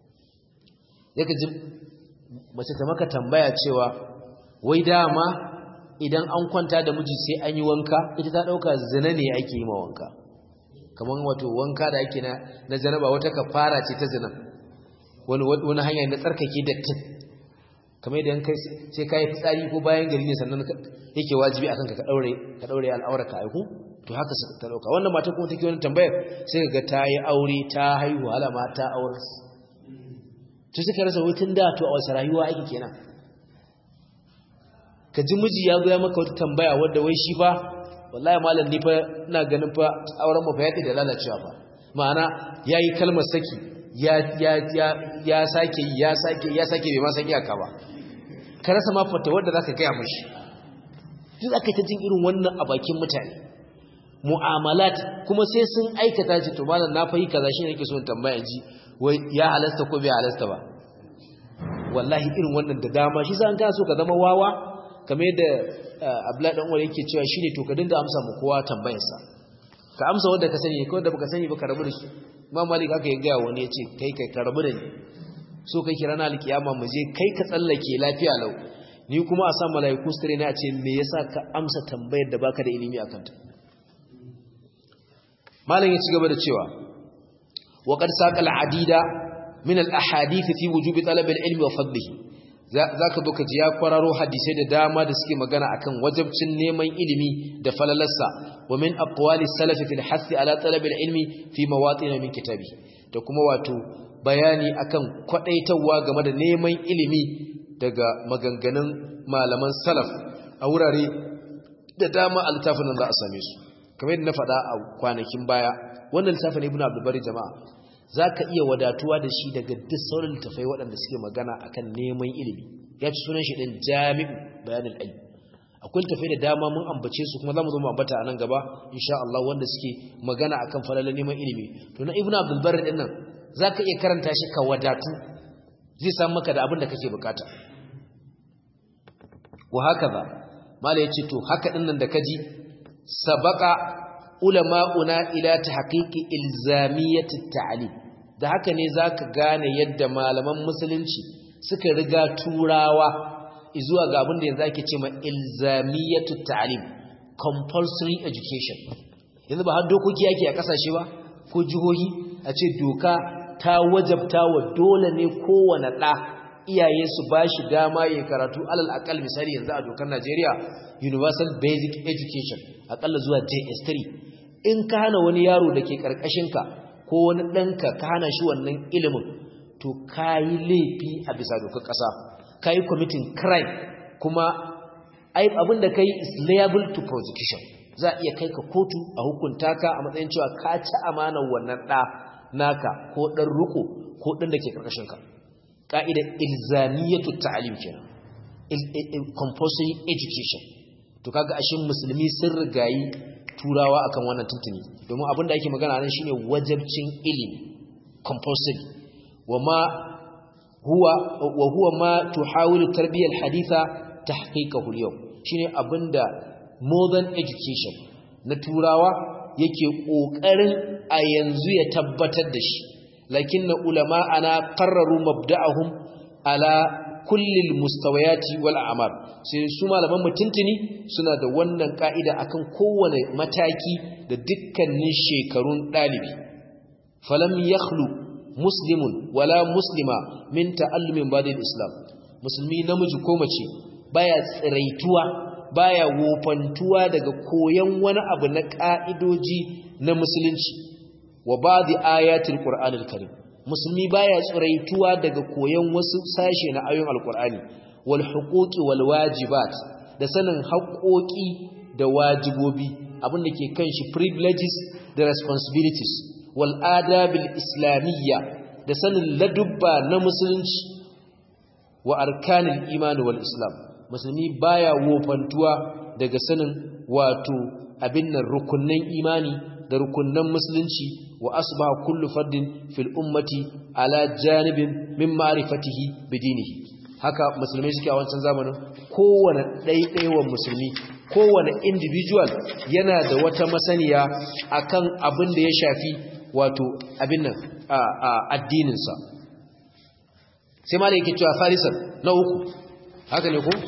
yaka ji mace ta maka tambaya cewa wai dama idan an kwanta da miji sai an yi wanka ita ta dauka zina ne ake yi ma wanka kamar wato wanka da ake na janaba wata kafara ce ta zina wani hanya na tsarkake dattin kamar idan kai sai kai fitsari ko bayan gari ne sannan yake wajibi akan ka daure al'aurarka aiku to haka suka ta dauka wannan mata kuma take wani tambayar sai ga ta yi aure ta haihu alama ta aure to suka rasa hutun da to a wasu rayuwa ake kenan ka ji miji ya zo ya maka wata tambaya wadda wai shi fa wallahi malam ni fa ina ganin fa auren mu fa yake da lalacewa fa ma'ana yayi kalmar saki ya sake bai ma san iyaka ba ka rasa ma fata wadda zaka gaya mishi duk aka ta jin irin wannan a bakin mutane mu'amalat kuma sai sun aikata shi to malam na fahi kaza shine nake so in tambaya ji wai ya halasta ko bai halasta ba wallahi irin wannan da dama shi sai an kana so ka zama wawa kamar yadda Abdullahi dan uwar yake cewa shine to ka dinga amsa mu kowa tambayar sa ka amsa wanda ka sani ko wanda baka sani ba ka rabu da shi Imam Malik aka yi ga wani yace kai ka rabu da ni so kai kirana alkiyama mu je kai ka tsallake lafiya lau ni kuma a san malaiku su tare ne a ce me yasa ka amsa tambayar da baka da ilimi akan ta malam ya ci gaba da cewa wa qad saqa al-adida min al-ahadith fi wujub talab al-ilmi wa fadlihi zaka zo ka ji ya kwararo hadisai da dama da suke magana akan wajibcin neman ilimi da falalarsa wa min aqwali salaf fi al-hath ala talab al-ilmi fi mawatin min kitabi da kuma wato bayani akan kwadaitawa game da neman ilimi daga maganganun malaman salaf a wurare da dama a littafin nan za a same su kamar yadda na faɗa a kwanakin baya wannan littafin ibnu abdul bari jama'a zaka iya wadatuwa da shi daga duk sauran littafai waɗanda suke magana akan neman ilimi ya ci sunan shi din jami'u bayanul ilm akwai littafai da dama mun ambace su kuma zamu zo mu ambata a nan gaba insha Allah wanda suke magana akan falalan neman ilimi to na ibnu abdul bari din nan zaka iya karanta shi ka wadatu zai samu maka da abin da kake bukata wa hakaza mala yace to haka din nan da kaji sabaka ulama'una ila tahqiqi ilzamiyyati at-ta'lim da haka ne zaka gane yadda malaman musulunci suka riga turawa zuwa ga abin da yanzu ake cewa ilzamiyyatu at-ta'lim compulsory education yanzu ba har dokoki yake a kasashe ba ko jihohi a ce doka ta wajabta wa dole ne kowane da iyaye su bashi dama yayin karatu alal aqal misali yanzu a dokar Najeriya universal basic education akalla zuwa JS3 in ka hana wani yaro dake karkashin ka ko wani danka ka hana shi wannan ilimin to kai laifi a bisa dokar kasa kai committing crime kuma abinda kai is liable to prosecution za iya kai ka kotu a hukunta ka a matsayin cewa ka ci amanar wannan da naka ko dan ruko ko dan dake karkashin ka ka'idar ilzamiyatu ta'lim kenan compulsory education to kaga ashin musulmi sun rigayi turawa akan wannan tuntuni domin abinda ake magana nan shine wajibcin ilimi compulsory huwa ma tuhawilu tarbiyyar haditha tahqiqahu al-yawm shine abinda modern education na turawa yake kokarin a yanzu ya tabbatar da shi lakinna ulama'ana qarraru mabda'ahum ala kulli al-mustawayati wal a'mar sai su malaman mutuntuni suna da wannan ka'ida akan kowane mataki da dukkanin shekarun dalibi falam yakhlu muslimun wala muslima min ta'allumin ba'da al-islam musulmi namiji ko mace baya tsiraituwa baya wofantuwa daga koyon wani abu na ka'idoji na musulunci wa ba'di ayatil qur'anil karim musulmi baya tsiraituwa daga koyon wasu sashe na ayoyin alqur'ani wal huquqi wal wajibat da sanin haƙoƙi da wajibobi abinda ke kan shi privileges da responsibilities wal adabil islamiyya da sanin ladubba na musulunci wa arkanil imani wal islam musulmi baya wofantuwa daga sanin wato abinnan rukunnan imani da rukunnan musulunci wa asbaha kullu fardin fil ummati ala janibin min ma'rifatihi bidinihi haka musulmai suke a wancan zamanin kowane ɗaiɗaiwan musulmi kowane individual yana da wata masaniya akan abin da ya shafi wato abin nan addininsa sai ma da yake cewa farisan na uku haka ne ko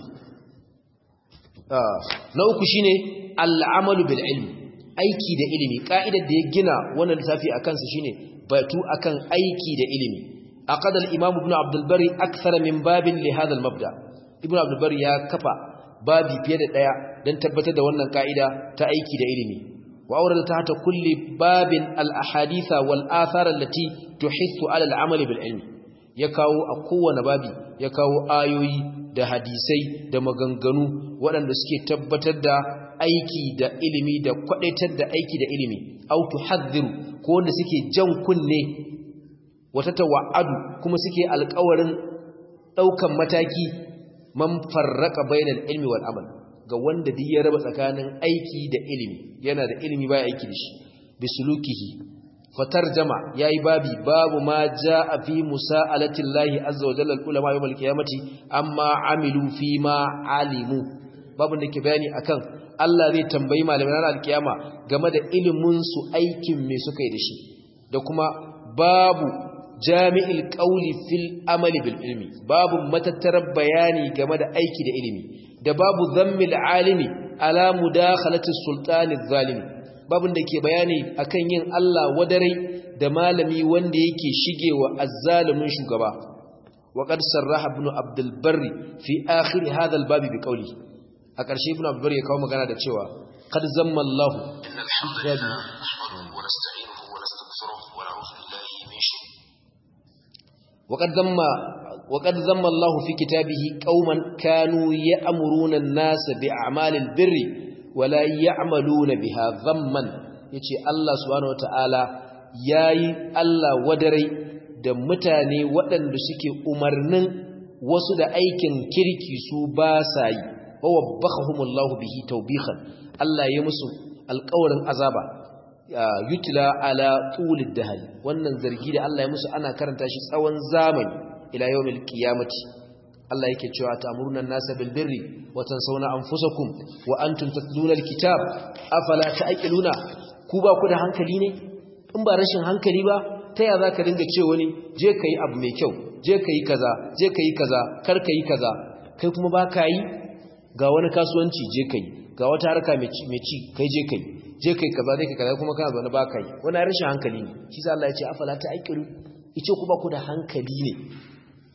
na uku shine al'amalu bil ilmi aiki da ilimi ka'idar da ya gina wannan lissafi akan sa shine batu akan aiki da ilimi aqad al-imam ibn abd al-bari akthara min babin li hadha al-mabda ibn abd al-bari ya kafa babi fiye da daya dan tabbatar da wannan ka'ida ta aiki da ilimi wa awrada tahta kulli babin al-ahaditha wal athar allati tuhithu ala al-amali bil ilmi ya kawo a kowane babi ya kawo ayoyi da hadisai da maganganu waɗanda suke tabbatar da aiki da ilimi da kwadaitar da aiki da ilimi au tuhadhiru ko wanda suke jan kunne wata tawa'adu kuma suke alƙawarin daukan mataki man farraqa bainal ilmi wal amal ga wanda duk ya raba tsakanin aiki da ilimi yana da ilimi baya aiki da shi bisulukihi fatarjama yayi babu ma jaa fi musa'alati llahi azza wa jalla al ulama yawm al qiyamati amma amilu fi ma alimu babu da ke bayani akan Allah zai tambayi malamai ranar alkiyama game da ilimin su aikin me suka yi da shi da kuma babu jami'il qawli fil amali bil ilmi babu matattarar bayani game da aiki da ilimi da babu dhammil alimi ala mudakhalati sultani zalimi babun da ke bayani akan yin Allah wadarai da malami wanda yake shigewa azzalimin shugaba wa qad sarraha ibn abdul barri fi akhir hadha al bab bi qawli a ƙarshe ibn abdul barri ya kawo magana da cewa qad zamma Allah innal hamdalillah nahmaduhu wa nasta'inuhu wa nastaghfiruh wa na'udhu billahi min shururi وقد ذم الله في كتابه قوما كانوا يأمرون الناس بأعمال البر ولا يعملون بها ذما yace Allah subhanahu wataala yayi Allah wadarai da mutane waɗanda suke umarnin wasu da aikin kirki su ba sa yi wa wabbahumullahu bihi tawbihan Allah ya musu alƙawarin azaba yutla ala tulid dahr wannan zargi da Allah ya musu ana karanta shi tsawon zamani ila yawmil qiyamati Allah yake cewa ta'muruna an-nasa bil birri wa tansawna anfusakum wa antum tatluna al-kitab afala ta'qiluna ku ba ku da hankali ne in ba rashin hankali ba ta ya zaka dinga cewa ne je kai abu mai kyau je kai kaza je kai kaza kar kai kaza kai kuma ba ka yi ga wani kasuwanci je kai ga wata harka mai ci kai je kai je kai kaza dai kai kaza kuma kana zaune ba kai wani rashin hankali ne shi sa Allah ya ce afala ta'qilu ice ku ba ku da hankali ne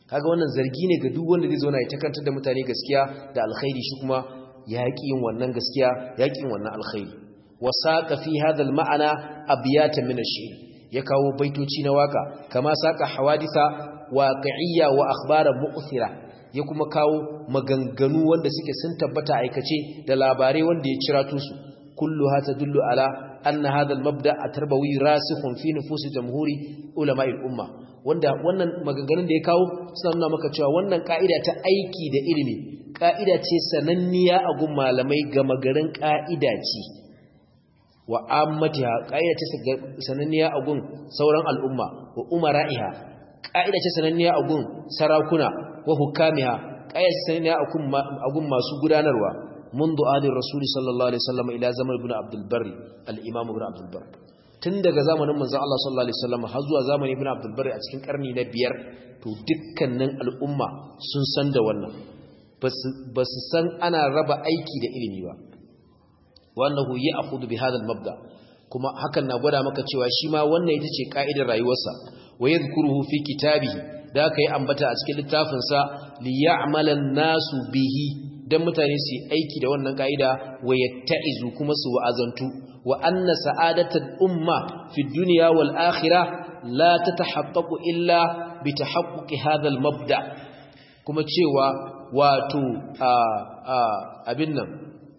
kaga wannan zargi ne ga duk wanda zai zauna ya takantar da mutane gaskiya da alkhairi shi kuma ya ƙi yin wannan gaskiya ya ƙi yin wannan alkhairi wasaqa fi hadha alma'ana abyatan min ash-shi'r ya kawo baitoci na waka kama saka hawadisa waqi'iyya wa akhbara mu'thira ya kuma kawo maganganu wanda suke sun tabbata aikace da labarai wanda ya cirato su kulluha tadullu ala anna hadha al-mabda' at-tarbawi rasikhun fi nufusi jamhuri ulama'i al-umma wanda wannan maganganun da ya kawo suna nuna maka cewa wannan ka'ida ta aiki da ilimi ka'ida ce sananniya a gun malamai gama garin ka'ida ce wa ammatiha ka'ida ce sananniya a gun sauran al'umma wa umara'iha ka'ida ce sananniya a gun sarakuna wa hukamiha ka'ida ce sananniya a gun masu gudanarwa منذ آل الرسول صلى الله عليه وسلم إلى زمن ابن عبد البر الإمام ابن عبد البر tun daga zamanin manzon Allah sallallahu alaihi wasallam har zuwa zamanin ibn Abdul Barri a cikin karni na 5 to dukkanin al'umma sun san da wannan basu san ana raba aiki da ilimi ba wallahu ya'khudhu bi hadha al-mabda kuma hakan na gwada maka cewa shi ma wannan ita ce ka'idar rayuwarsa wa yadhkuruhu fi kitabihi da kai ambata a cikin littafin sa li ya'mala an-nasu bihi dan mutane su yi aiki da wannan ka'ida wa yatta'izu kuma su wa'azantu wa anna sa'adatul umma fi dunya wal akhirah la tatahaqqaqu illa bi tahaqquqi hadha al mabda kuma cewa wato abin nan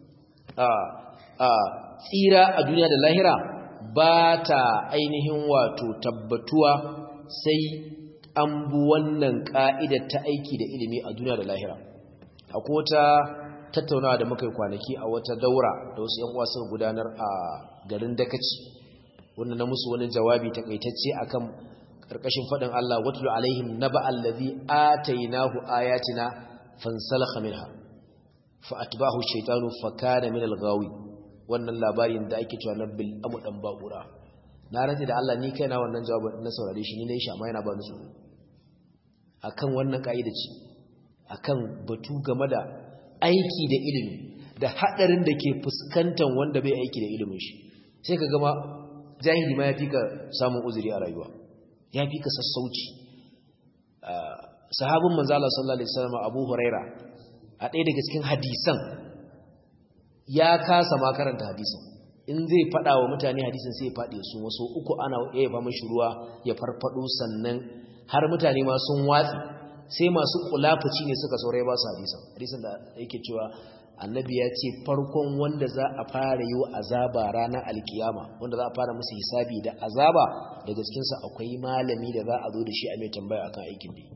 tsira a duniya da lahira ba ta ainihin wato tabbatuwa sai an bu wannan ka'idar ta aiki da ilimi a duniya da lahira akwai wata tattaunawa da muka yi kwanaki a wata daura da wasu yan uwa suka gudanar a garin Dakaci wanda na musu wani jawabi takaitacce akan karkashin fadin Allah watlu alaihim naba allazi atainahu ayatina fansalakha minha fa atbahu shaytanu fakana min alghawi wannan labarin da ake cewa nabil amu dan baqura na rantsi da Allah ni kaina wannan jawabin na saurare shi ni ne shi amma yana ba ni tsoro akan wannan kaida ce akan batu game da aiki da ilimi da hadarin da ke fuskantar wanda bai aiki da ilimin shi sai ka gama jahili ma yafi ka samun uzuri a rayuwa yafi ka sassauci sahabin manzo Allah sallallahu alaihi wasallam Abu Huraira a ɗaya daga cikin hadisan ya kasa ma karanta hadisan in zai fada wa mutane hadisin sai ya fadi su wasu uku ana yayyafa mashi ruwa ya farfado sannan har mutane ma sun watsi sai masu kulafuci ne suka saurayi ba su hadisan da yake cewa annabi ya ce farkon wanda za a fara yi azaba ranar alkiyama wanda za a fara musu hisabi da azaba daga cikinsa akwai malami da za a zo da shi a mai tambaya akan aikin da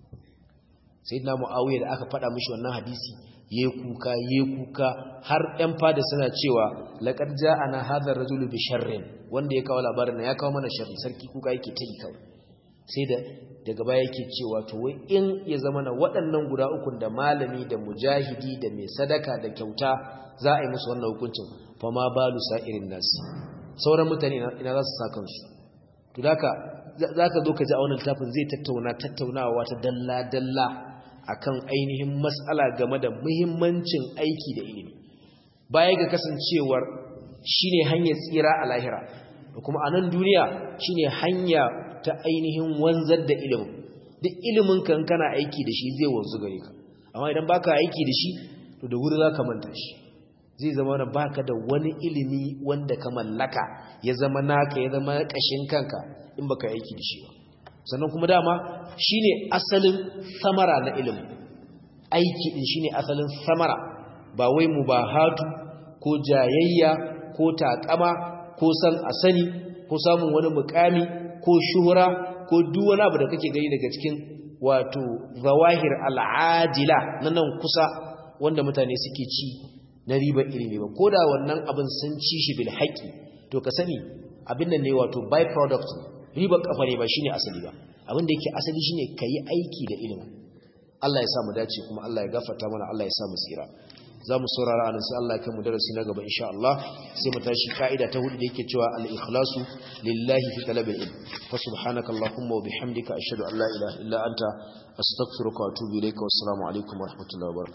sayyidina muawiya da aka faɗa mishi wannan hadisi yayi kuka har ɗan fada suna cewa laqad ja'ana hadha ar-rajulu bi sharrin wanda ya kawo labarin nan ya kawo mana sharri sarki kuka yake ta yi kawai sai daga baya yake cewa to wai in ya zama na waɗannan guda uku da malami da mujahidi da mai sadaka da kyauta za a yi musu wannan hukuncin fa ma balu sa'irin nasi sauran mutane ina za su sa kansu to daka zaka zo ka ji a wannan littafin zai tattaunawa ta dalla dalla akan ainihin mas'ala game da muhimmancin aiki da ilimi baya ga kasancewar shine hanyar tsira a lahira da kuma a nan duniya shine hanya ta ainihin wanzar da ilimin duk ilimin kan kana aiki da shi zai wanzu gare ka amma idan baka aiki da shi to da wuri zaka manta shi zai zama na baka da wani ilimi wanda ka mallaka ya zama naka ya zama kashin kanka in baka aiki da shi ba sannan kuma dama shine asalin samara na ilimi aiki din shine asalin samara ba wai mubahatu ko jayayya ko takama ko san asani ko samun wani mukami ko shuhura ko duk wani abu da kake gani daga cikin wato zawahir al'ajila na nan kusa wanda mutane suke ci na riba ilimi ba koda wannan abin sun ci shi bil haqqi to ka sani abin nan ne wato by product riba kafa ne ba shine asali ba abin da yake asali shine kai aiki da ilimi Allah ya sa mu dace kuma Allah ya gafarta mana Allah ya sa mu tsira zamu saurara anan sai Allah ya kai mu darasi na gaba insha Allah sai mu tashi kaida ta hudu da yake cewa al-ikhlasu lillahi fi talabil ilm fa subhanakallahumma wa bihamdika ashhadu an la ilaha illa anta astaghfiruka wa atubu ilayka wa assalamu alaikum wa rahmatullahi wa barakatuh